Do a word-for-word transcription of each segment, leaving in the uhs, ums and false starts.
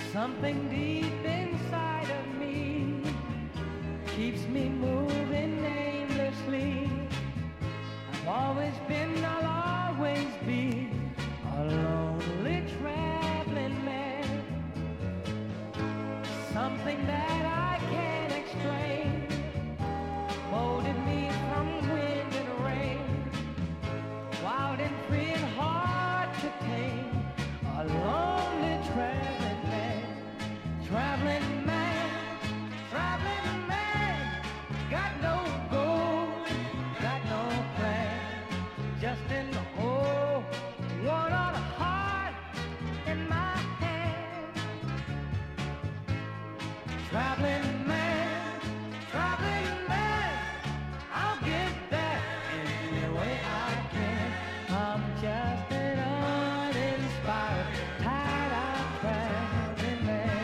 Something deep inside of me keeps me moving aimlessly. I've always been, I'll always be a lonely traveling man. Something that I can't explain molded me from wind and rain. Wild and free and hard to tame, a lonely traveling man. Traveling man, traveling man, got no goal, got no plan, just an old worn out heart in my hand. Traveling man, traveling man, I'll get there any way I can. I'm just an uninspired, tired-out traveling man.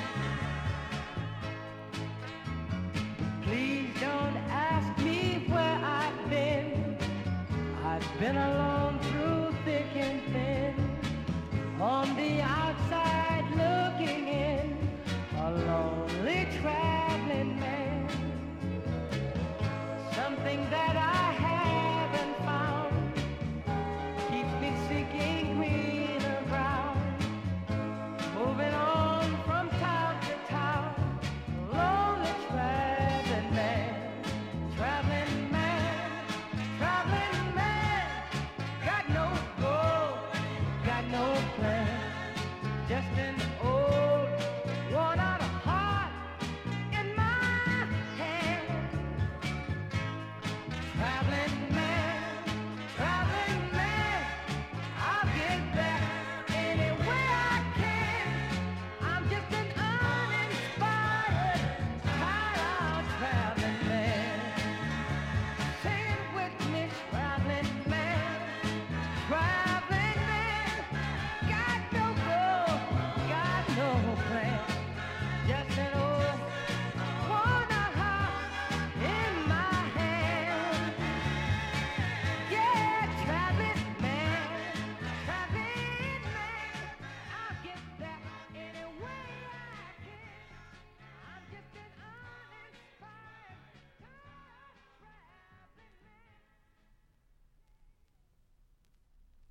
Please don't ask me where I've been. I've been alone through thick and thin, on the outside looking in, a lonely traveling man. Something that